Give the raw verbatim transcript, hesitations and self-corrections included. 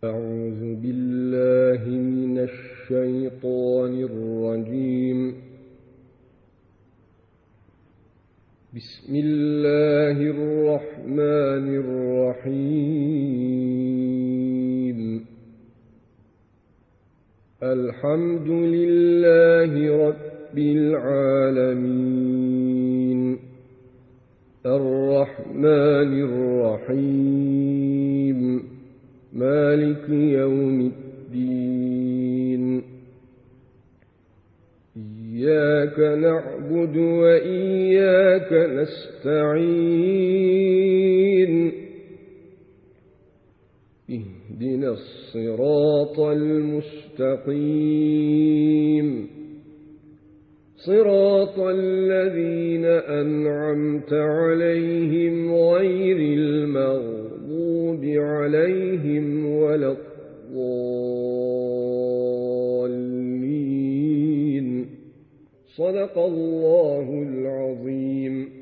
أعوذ بالله من الشيطان الرجيم. بسم الله الرحمن الرحيم. الحمد لله رب العالمين، الرحمن الرحيم، مالك يوم الدين. إياك نعبد وإياك نستعين. اهدنا الصراط المستقيم، صراط الذين أنعمت عليهم غير المغضوب عليهم ولا الضالين. صدق الله العظيم.